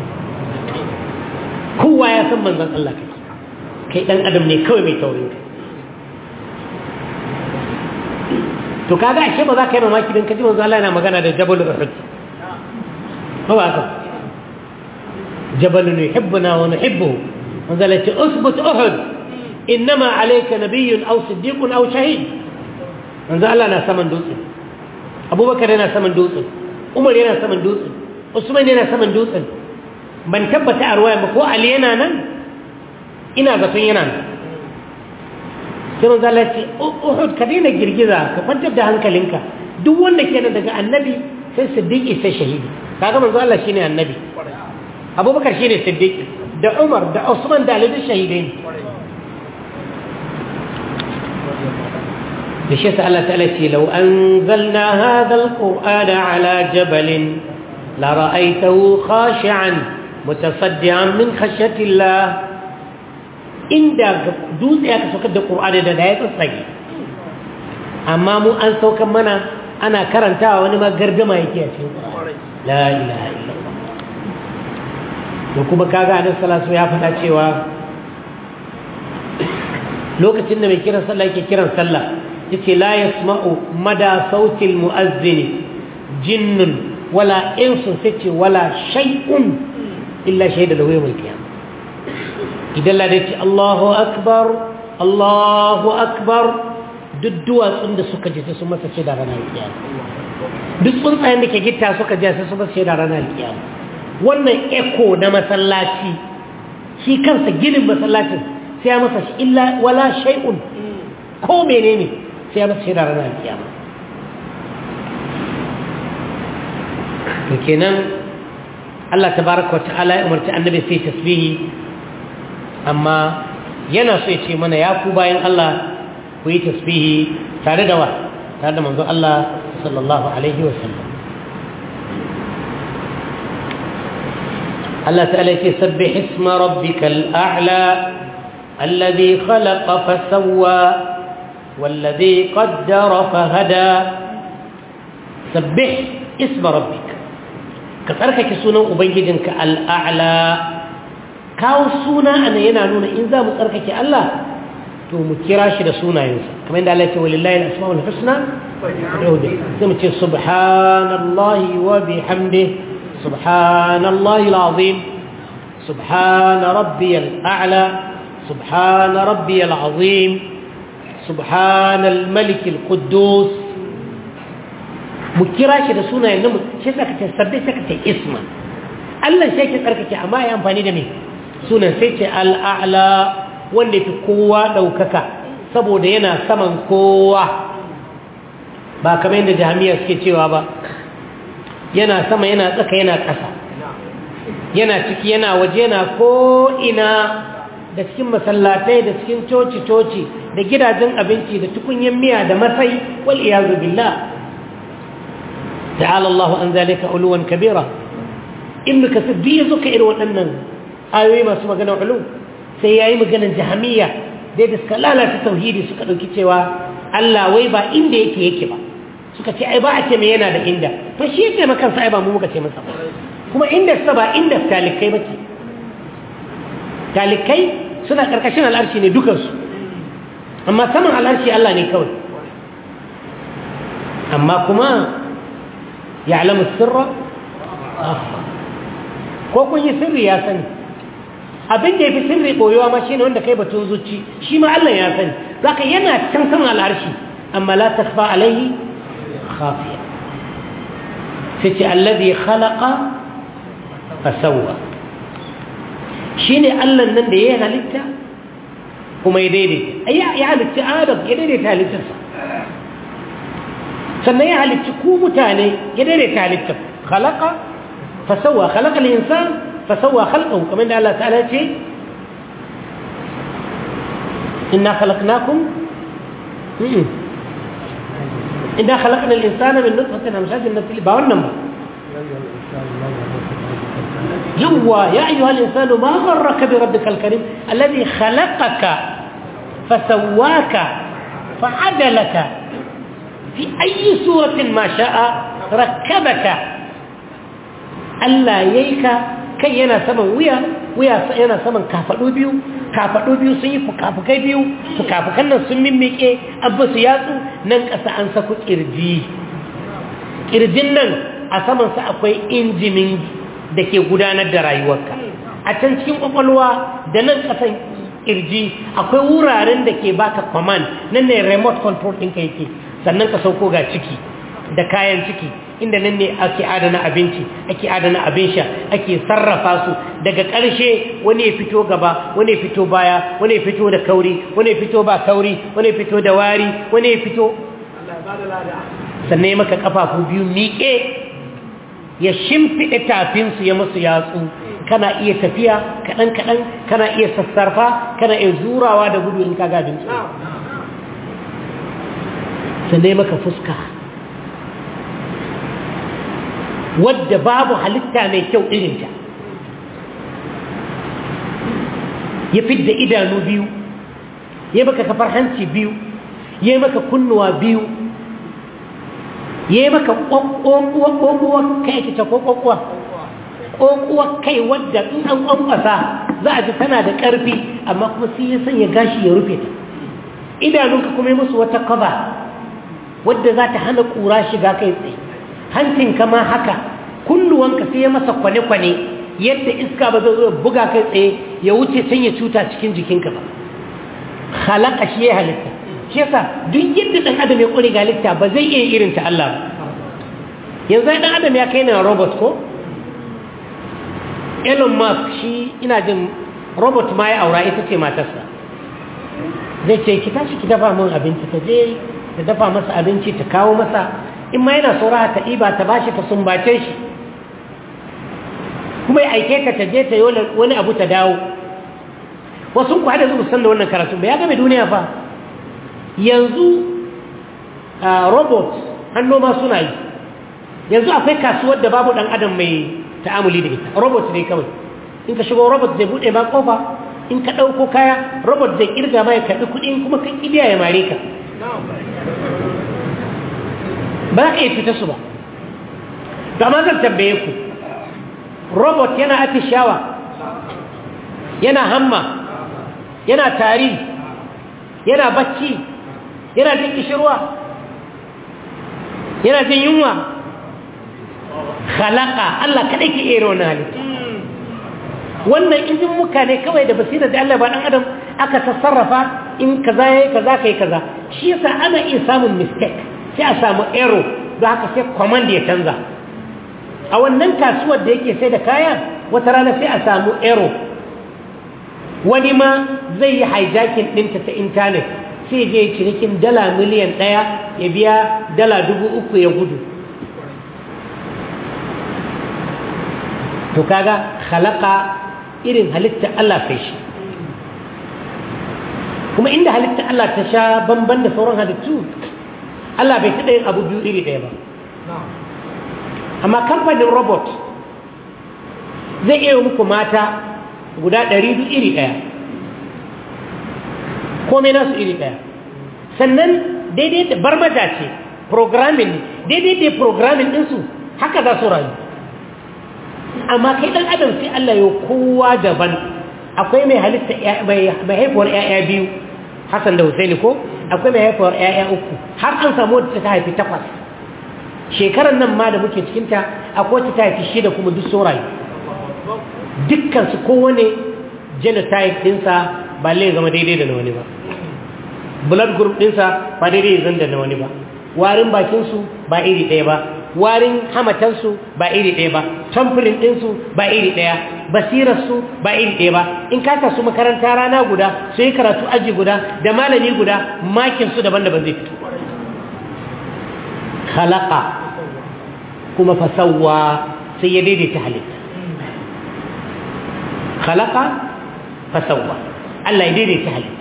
kowa ya san manzon Allah kai dan adam ne kawai mai taurin kai to kaga ashe ba za ka yi mamaki don kaji manzo Allah yana magana da Jabal Uhud ba ba ka Jabal yuhibbuna wa nuhibbuhu manzo Allah ce usbut Uhud inma alayka nabiyyun aw siddiqun aw shahid manzo Allah na saman dutse Abubakar yana saman dutse Umar yana saman dutse Usman yana saman dutse ban tabbata a ruwaya ba ko Ali yana nan ina zaton yana nan sai manzo Allah ce Uhud ka daina girgiza ka kwantar da hankalinka duk wanda ke nan daga annabi sai siddiqi sai shahidi kaga manzo Allah shine annabi Abubakar shine siddiqi da Umar da Usman da Ali da shahidai da shi sai Allah ta'ala ce law anzalna hadha alqur'ana ala jabalin la ra'aytahu khashi'an mutasaddian min khashyati Allah inda dutse aka saukar da Qur'ani da ya tsatsage amma mu an saukar mana ana karantawa wani ma gardama yake a cikin Qur'ani la ilaha illallah to kuma kaga annabi sallallahu alaihi wasallam ya faɗa cewa lokacin da mai kiran sallah yake kiran sallah yace la yasma'u mada sautil muazzin jinnun wala insun sace wala shay'un illa shahida lahu yawm al-qiyamah idan la dace Allahu akbar duk duwatsun da suka ji su masa ce da ranar kiyama duk tsuntsayen da ke gitta suka ji su masa ce da ranar kiyama wannan echo na masallaci shi kansa ginin masallacin sai ya masa shi illa wala shay'un ko menene sai ya masa ce da ranar kiyama to kenan Allah tabaraka wa ta'ala ya umarci annabi sai tasbihi amma yana so ya ce mana ya ku bayan Allah ku yi tasbihi tare da wa tare da manzon Allah sallallahu alaihi wa sallam Allah ta'ala ce sabbih isma rabbikal a'la alladhi khalaqa fasawwa walladhi qaddara fahada sabbih isma rabbika ka tsarkake sunan ubangijinka al-a'la kawo suna ana yana nuna in za mu tsarkake Allah to mu kira shi da sunayensa kamar yadda Allah ya ce walillahi al-asmaul husna sai mu ce subhanallahi wa bihamdihi subhanallahi al-azim subhana rabbiyal a'la subhana rabbiyal azim subhanal malik al-quddus mu kira shi da sunayen nan shi saka ta sabbi saka ta isma Allah sai ke tsarkake amma ya amfani da me sunan sai ce al'a'la wanda fi kowa ɗaukaka saboda yana saman kowa ba kamar yadda jami'a suke cewa ba yana sama yana tsaka yana ƙasa yana ciki yana waje yana ko'ina da cikin masallatai da cikin coci-coci da gidajen abinci da tukunyen miya da matsayi wal iyazu billah ta'ala Allah an zalika uluwan kabira ibn kasir duk yazo ka irin waɗannan ayoyi masu maganar ulu sai yayi maganar jahamiyya da suka lalata tauhidi suka dauki cewa Allah wai ba inda yake ba suka ce ai ba a ce me yana da inda to shi yake maka sai ba mu muka ce masa kuma inda sa ba inda talikai bace talikai suna karkashin al'arshi ne dukan su amma saman al'arshi Allah ne kawai amma kuma ya'lamu sirra ko kun yi sirri ya sani abin da yafi sirri boyewa ma shine wanda kai batun zuci shi ma Allah ya sani zaka yana can saman al'arshi amma la takfa alaihi khafiya sai alladhi khalaqa fasawwa shine Allah nan da ya halitta kuma ya daidaita ya halitta Adam ya daidaita halittarsa sannan ya halitta ku mutane ya daidaita halittar khalaqa fasawwa khalaqa al-insan fasawwa khalqahu kamar da Allah ta'ala ce inna khalaqnakum inna khalaqna al-insana min nutfatin amshajin nabtali ba wannan ba يوا يا أيها الإنسان ما غرك بربك الكريم الذي خلقك فسواك فعدلك في أي سورة ما شاء ركبك ألا ييك كي ينا سمن ويا ينا سمن كافلو بيو سيف كافكي بيو فكافكنا سمين ميكي أبس ياسو ننك أنسكو إرجين نن أسمن سأقوي إنجي منجي da ke gudanar da rayuwarka a can cikin kwakwalwa da nan kasan kirji akwai wuraren da ke baka command nan ne remote control ɗinka yake sannan ka sauko ga ciki da kayan ciki inda nan ne ake adana abinci ake adana abin sha ake sarrafa su daga ƙarshe wani ya fito gaba wani ya fito baya wani ya fito da kauri wani ya fito ba kauri wani ya fito da wari wani ya fito sannan ya maka kafafu biyu miƙe ya shimfiɗe tafinsu ya masu yatsu kana iya tafiya kaɗan-kaɗan kana iya sassarfa kana iya zurawa da gudu in ka gabin su sannan maka fuska wadda babu halitta mai kyau irinta ya fidda idanu biyu ya maka kafar hanci biyu ya maka kunnuwa biyu ya maka ƙwaƙwar kai ake ce ƙwaƙwar kai wadda in an ƙwanƙwasa za a ji tana da ƙarfi amma kuma sai ya sanya gashi ya rufe ta idanunka kuma yi musu wata kaba wadda za ta hana ƙura shiga kai tsaye hancinka ma haka kunnuwanka sai ya masa kwane-kwane yadda iska ba zai zo buga kai tsaye ya wuce can ya cuta cikin jikinka ba halaka shi ya halitta shi yasa duk yadda dan adam ya kore ga halitta ba zai iya irin ta Allah ba yanzu dan adam ya kai na robot ko Elon Musk shi ina jin robot ma ya aura ita ce matarsa zai ce ki tashi ki dafa min abinci ta je ta dafa masa abinci ta kawo masa in ma yana saura ta iba ta bashi ta sumbace shi kuma ya aike ka ta je ta yi wani abu ta dawo wasu ku hada zuwa san da wannan karatu ba ya game duniya fa yanzu robot hannu ma suna yi yanzu akwai kasuwar da babu dan adam mai ta'amuli da ita robot ne kawai in ka shigo robot zai bude ba kofa in ka dauko kaya robot zai kirga ma ya karbi kudi kuma kan kibiya ya mare ka ba ka yi fita su ba to amma zan tambaye ku robot yana atishawa yana hamma yana tari yana bacci yana jin kishirwa yana jin yunwa khalaqa Allah kadai ke ero na halitta wannan injin muka ne kawai da basira da Allah ba dan adam aka tasarrafa in kaza yayi kaza kai kaza shi yasa ana iya samun mistake sai a samu error don haka sai command ya canza a wannan kasuwar da yake sai da kaya wata rana sai a samu error wani ma zai yi hijacking ɗinta ta intanet sai je cinikin dala miliyan 1 ya biya dala 3,000 ya gudu to kaga khalaqa irin halitta Allah sai shi kuma inda halitta Allah ta sha bamban da sauran halittu Allah bai taɓa yin abu biyu iri ɗaya ba amma kamfanin robot zai iya muku mata guda 200 iri ɗaya komai nasu iri ɗaya sannan daidai da barbaja ce programming daidai da programming ɗinsu haka za su rayu amma kai ɗan adam sai Allah ya kowa daban akwai mai halitta mai haifuwar 'ya'ya biyu Hassan da Husaini ko akwai mai haifawar ƴaƴa uku har an samu wacce ta haifi 8 shekarar nan ma da muke cikin ta akwai wacce ta haifi 6 kuma duk sun rayu dukkan su kowane genotype dinsa ba lai zama daidai da na wani ba blood group dinsa ba daidai zan da na wani ba warin bakin su ba iri ɗaya ba warin hamatan su ba iri ɗaya ba tamfirin din su ba iri ɗaya basirar su ba iri ɗaya ba in ka su makaranta rana guda su yi karatu aji guda da malami guda makin su daban-daban zai fito khalaqa kuma fasawwa sai ya daidaita halitta khalaqa fasawwa Allah ya daidaita halitta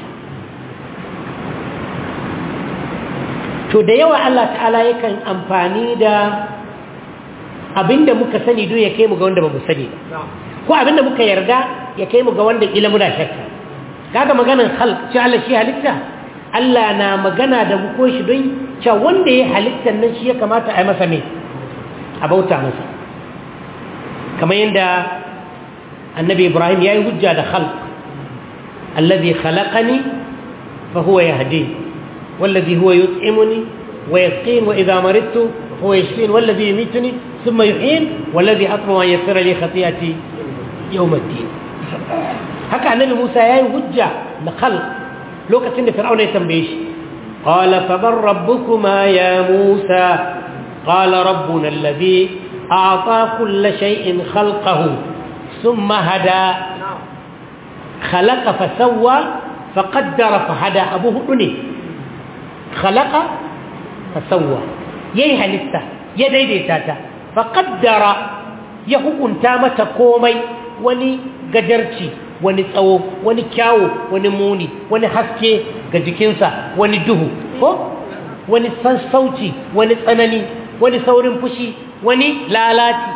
to da yawa Allah ta'ala yakan amfani da abinda muka sani don ya kai mu ga wanda ba mu sani ba ko abinda muka yarda ya kai mu ga wanda kila muna shakka kaga maganar khalq ce Allah shi halitta Allah na magana da mu ko shi don cewa wanda ya halittar nan shi ya kamata a yi masa me a bauta masa kamar yadda annabi Ibrahim ya yi hujja da khalq alladhi khalaqani fa huwa yahdini والذي هو يطعمني ويسقين وإذا مرضت هو يشفين والذي يميتني ثم يحيين والذي أطمع أن يغفر لي خطيئتي يوم الدين هكا النبي موسى يا هجة لخلق لو كتن فرعون يتنبيش قال فمن ربكما يا موسى قال ربنا الذي أعطى كل شيء خلقه ثم هدى خلق فسوى فقدر فهدى أبوه دني خلق فسوى يي halitta ya daidaita ta faqaddara ya hukunta mata komai wani gajarci wani tsawo wani kyawu wani muni wani haske ga jikinsa wani duhu ko wani sassauci wani tsanani wani saurin fushi wani lalaci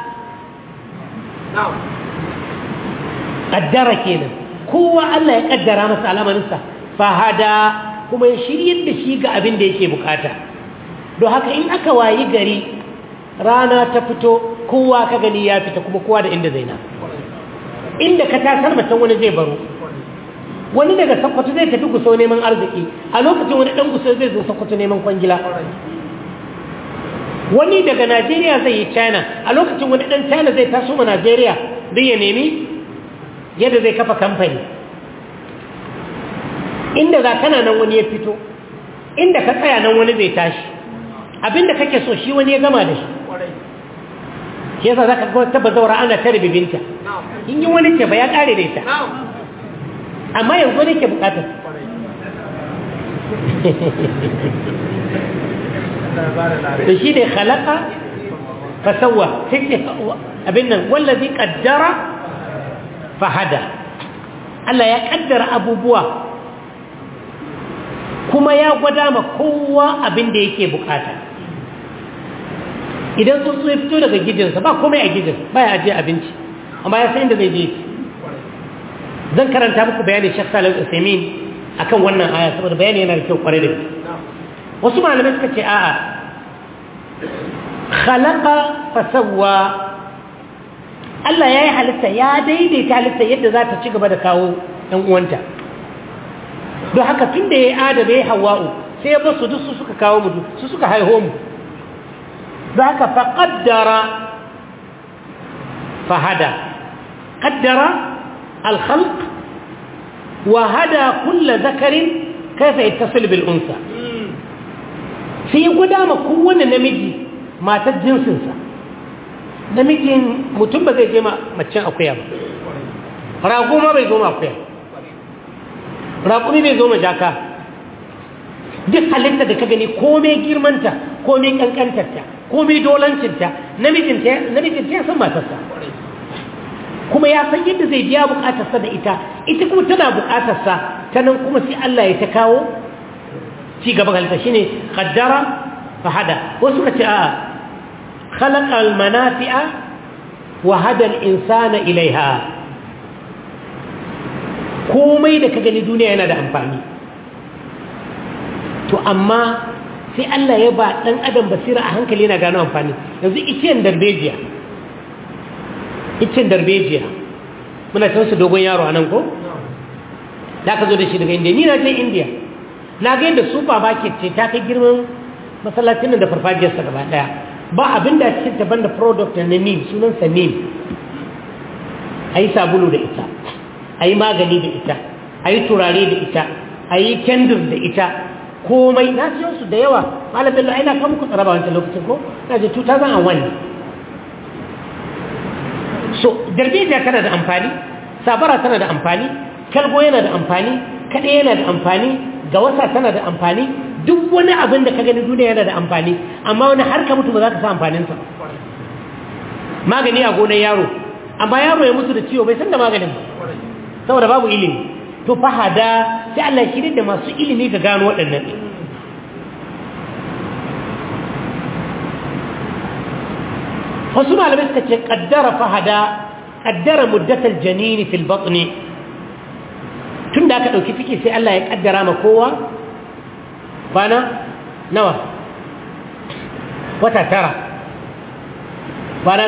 kaddara kenan kowa Allah ya kaddara masa al'amarinsa fahada kuma ya shiryar da shi ga abin da yake bukata don haka in aka wayi gari rana ta fito kowa ka gani ya fita kuma kowa da inda zai na inda ka tasar mutum wani zai baro wani daga Sokoto zai tafi Gusau neman arziki a lokacin wani dan Gusau zai zo Sokoto neman kwangila wani daga Najeriya zai yi China a lokacin wani dan China zai taso ma Najeriya don ya nemi yadda zai kafa kamfani inda za kana nan wani ya fito inda ka tsaya nan wani zai tashi abinda kake so shi wani ya gama da shi shi yasa zaka ga ta bazaura ana tare bibinta in yi wani ce ba ya kare da ita amma yanzu ne ke bukatar da shi ne khalaqa fasawwa sai abin nan wallazi qaddara fahada Allah ya kaddara abubuwa kuma ya gwada ma kowa abin da yake bukata idan tsuntsu ya fito daga gijinsa ba komai a gijin ba ya ajiye abinci amma ya san inda zai je zan karanta muku bayanin Sheikh Salih Al-Uthaymeen akan wannan aya saboda bayani yana da kyau kwarai da gaske wasu malamai suka ce a'a khalaqa fasawwa Allah ya yi halitta ya daidaita halitta yadda za ta ci gaba da kawo ɗan uwanta don haka tun da ya yi Adam ya yi Hawwa'u sai ya basu duk su suka kawo mu su suka haiho mu don haka faƙaddara fahada ƙaddara alkhalq wa hada kulla zakarin kaifa yattasil bil unsa sai ya gwada ma kowane namiji matar jinsinsa namijin mutum ba zai je macen akuya ba rago ma bai zo ma akuya raƙumi bai zo ma jaka duk halitta da ka gani komai girmanta komai kankantarta komai dolancinta namijinta ya san matarsa kuma ya san yadda zai biya bukatarsa da ita kuma tana bukatarsa ta nan kuma sai Allah ya ta kawo ci gaban halitta shine qaddara fa hada wasu ka ce a'a khalaqa al-manafi'a wa hada al-insana ilaiha komai da ka gani duniya yana da amfani to amma sai Allah ya ba dan adam basira a hankali yana gano amfani yanzu icen darbejiya muna can su dogon yaro anan ko da ka zo da shi daga indiya ni na je indiya na ga yadda supermarket ce ta kai girman masallacin nan da farfajiyarsa gaba daya ba abin da cikin taban da product na nim sunansa nim a yi sabulu da ita a yi magani da ita a yi turare da ita a yi kendir da ita komai na siyo su da yawa malam bello aina kan muku tsaraba wancan lokacin ko na je 2001 so darbejiya tana da amfani sabara tana da amfani kalgo yana da amfani kaɗe yana da amfani gawasa tana da amfani duk wani abin da ka gani duniya yana da amfani amma wani har ka mutu ba za ka sa amfaninsa magani a gonar yaro amma yaro ya mutu da ciwo bai san da maganin ba saboda babu ilimi to fahada sai Allah shi da masu ilimi ga gano waɗannan wasu malamai suka ce qaddara fahada qaddara muddatal janini fil batni tun da aka ɗauki ciki sai Allah ya ƙaddara ma kowa bana nawa wata tara bana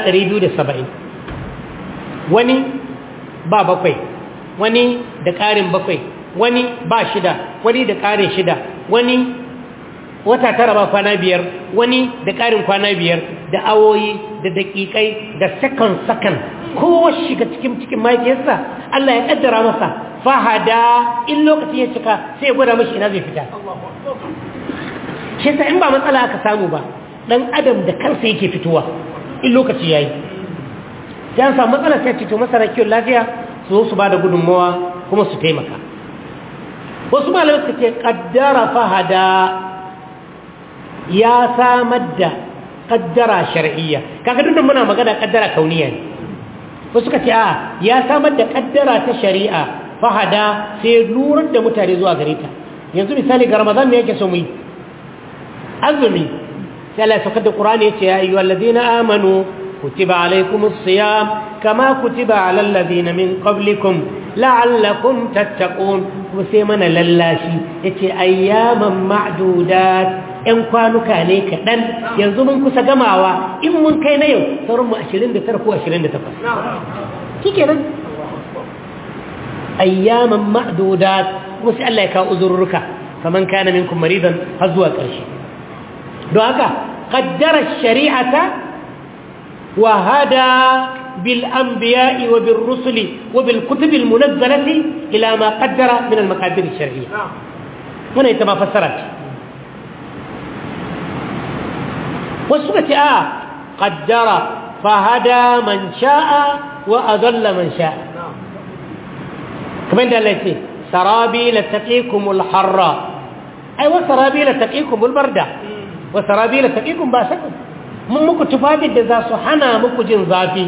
270 wani ba bakwai wani da ƙarin bakwai wani ba shida wani da ƙarin shida wani wata tara ba kwana biyar wani da ƙarin kwana biyar da awoyi da daƙiƙai da sakan kowa shiga cikin mahaifiyarsa Allah ya ƙaddara masa fahada in lokacin ya cika sai ya gwada mashi ina zai fita shi in ba matsala aka samu ba dan adam da kansa yake fitowa in lokaci yayi sai an samu matsala sai cito masana kiwon lafiya su zo su ba da gudunmawa kuma su taimaka wasu malamai suka ce kaddara fahada ya samar da kaddara shar'iyya kaga duk muna magana kaddara kauniya ne wasu suka ce a ya samar da kaddara ta shari'a fahada sai lurar da mutane zuwa gare ta yanzu misali ga ramadan me yake so mu yi azumi sai Allah ya saukar da Qur'ani yace ya ayyuhal ladina amanu kutiba alaykumus siyam kama kutiba alal ladina min qablikum la'allakum tattaqun kuma sai mana lallashi yace ayyaman ma'dudat ɗan kwanuka ne kaɗan yanzu mun kusa gamawa in mun kai na yau sauran mu 29 ko 28 shikenan ayyaman ma'dudat kuma sai Allah ya kawo uzurruka faman kana minkum maridan har zuwa ƙarshe don haka qaddara shari'ata wa hada bil anbiya'i wa bir rusuli wa bil kutubil munazzalati ila ma qaddara min al maqadir al shar'iyya wannan ita ma fassara ce wasu ka ce a qaddara fa hada man sha'a wa adalla man sha'a kamar da Allah ce sarabila taqikumul harra ai wa sarabila taqikumul barda wa sarabila taqikum basakum mun muku tufafi da za su hana muku jin zafi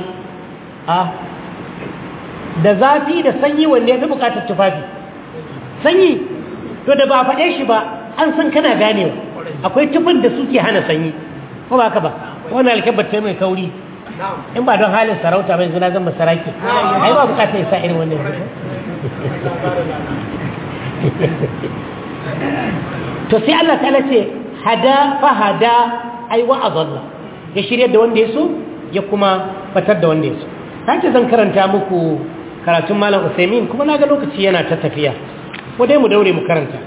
da zafi da sanyi wanne ya fi bukatar tufafi sanyi to da ba faɗe shi ba an san kana ganewa akwai tufin da suke hana sanyi ko ba ka ba wannan alkabar ta mai kauri in ba don halin sarauta bai zuna zan masaraki ai ba bukatar ya sa irin wannan to sai Allah ta'ala ce hada fa hada ai wa adalla ya shirye da wanda ya so ya kuma fatar da wanda ya so kace zan karanta muku karatun malam Usaimin kuma naga lokaci yana ta tafiya ko dai mu daure mu karanta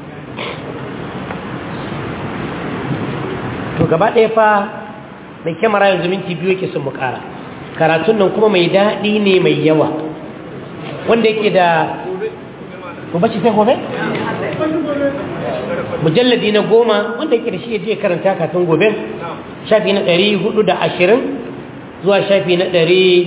to gaba ɗaya fa mai kyamara yanzu minti biyu yake son mu ƙara karatun nan kuma mai daɗi ne mai yawa wanda yake da gobe ce sai gobe mujalladi na 10 wanda yake da shi je karanta kafin gobe shafi na 420 zuwa shafi na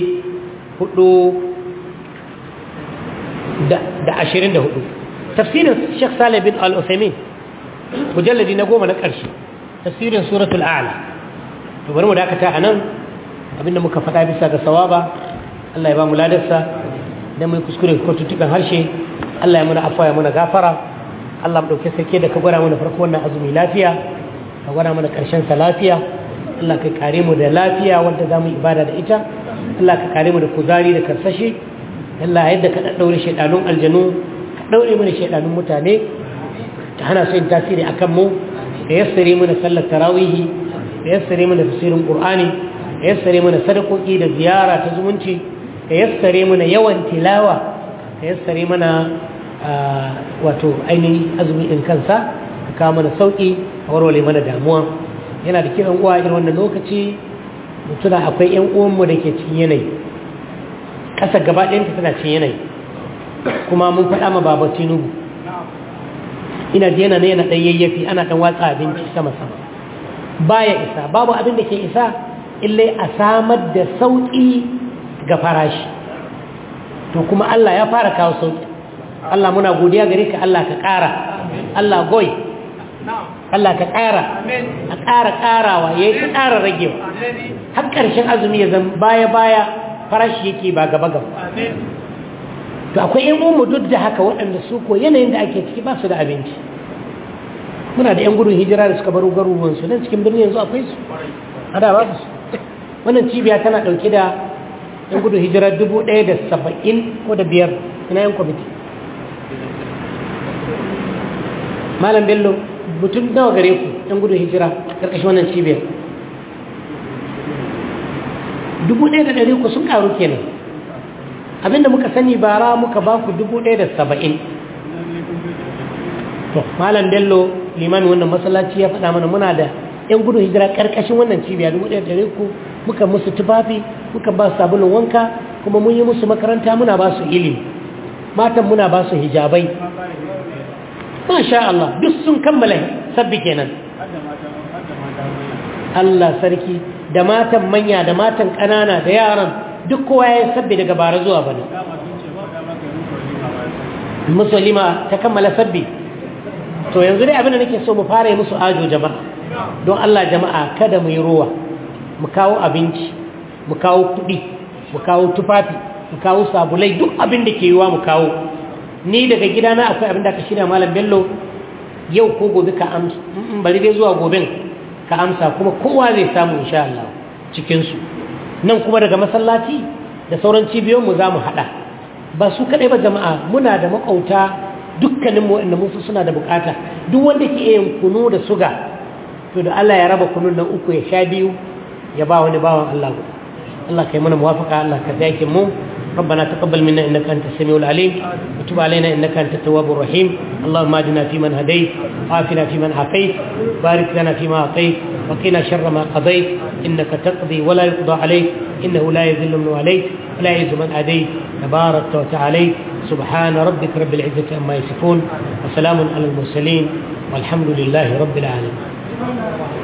424 tafsirin Sheikh Saleh bin Al-Uthaymeen mujalladi na 10 na ƙarshe tafsirin suratul a'la to bari mu dakata anan abinda muka faɗa bisa ga sawaba Allah ya ba mu ladarsa dan mu kuskure ko tutukan harshe Allah ya muna afwa ya muna gafara Allah mu dauke sarki da ka gwada mana farko wannan azumi lafiya ka gwada mana karshen sa lafiya Allah ka kare mu da lafiya wanda zamu ibada da ita Allah ka kare mu da kuzari da karsashi Allah yadda ka daddaure shedanun aljanu ka daure mana shedanun mutane ta hana su yin tasiri akan mu da yassare mana sallar tarawih da yassare mana tafsirin qur'ani da yassare mana sadakoki da ziyara ta zumunci da yassare mana yawan tilawa da yassare mana wato ainihin azumi in kansa kawo mana sauƙi a warware mana damuwa. Yana da kiran uwa irin wannan lokaci mutuna akwai 'yan uwanmu da ke cikin yanayi, ƙasa gaba ɗayanta tana cikin yanayi, kuma mun faɗa ma baba Tinubu ina ji yana ɗan yayyafi ana ɗan watsa abinci sama-sama baya isa, babu abin da ke isa illai a samar da sauƙi ga farashi. To kuma Allah ya fara kawo sauƙi. Allah muna godiya gare ka, Allah ka ƙara, Allah goyi, Allah ka ƙara, a ƙara ƙarawa ya yi ta ƙara ragewa har ƙarshen azumi ya zama baya-baya farashi yake ba gaba-gaba. To akwai ‘yan umu duk da haka waɗanda su ko yanayin da ake ciki ba su da abinci. Muna da ‘yan gudun hijira da suka baro garuruwansu nan cikin birni yanzu akwai su, a da babu su. Wannan cibiya tana ɗauke da ‘yan gudun hijira 1,070 ko da 5 ina ‘yan kwamiti. Malam Bello, mutum nawa gare ku ‘yan gudun hijira ƙarƙashin wannan cibiyar? 1,100 ku sun ƙaru kenan. Abinda muka sani bara muka ba ku 1,070. To, Malam Bello, limamin wannan masallaci ya faɗa mana muna da ‘yan gudun hijira ƙarƙashin wannan cibiya 1,100 ku muka musu tufafi, muka ba su sabulun wanka, kuma mun yi musu makaranta muna ba su ilimi. Matan muna ba su hijabai. Masha Allah, duk sun kammala sabbi kenan. Allah sarki, da matan manya, da matan ƙanana, da yaran, duk kowa ya sabbi daga bara zuwa bane. Musulma ta kammala sabbi. To yanzu dai abin da nake so mu fara yi musu ajo jama'a. Don Allah jama'a kada mu yi ruwa. Mu kawo abinci, mu kawo kuɗi, mu kawo tufafi, mu kawo sabulai, duk abin da ke yiwa mu kawo. Ni daga gidana akwai abin da aka shirya Malam Bello yau ko gobe ka amsa, bari dai zuwa goben ka amsa, kuma kowa zai samu insha Allah cikinsu. Nan kuma daga masallaci da sauran cibiyoyinmu za mu haɗa. Ba su kaɗai ba jama'a, muna da makauta dukkaninmu waɗanda musu suna da bukata. Duk wanda ke yin kunu da suga, to da Allah ya raba kunun nan uku ya sha biyu ya ba wani bawan Allah. Allah kai mana muwafaka, Allah ka zaki mu. ربنا تقبل منا إنك أنت السميع العليم وتب علينا إنك أنت التواب الرحيم. اللهم اهدنا فيمن هديت وعافنا فيمن عافيت بارك لنا فيما أعطيت وقنا شر ما قضيت إنك تقضي ولا يقضى عليك إنه لا يذل من عليك ولا يعز من عاديت تبارك وتعالى. سبحان ربك رب العزة عما يصفون وسلام على المرسلين والحمد لله رب العالمين.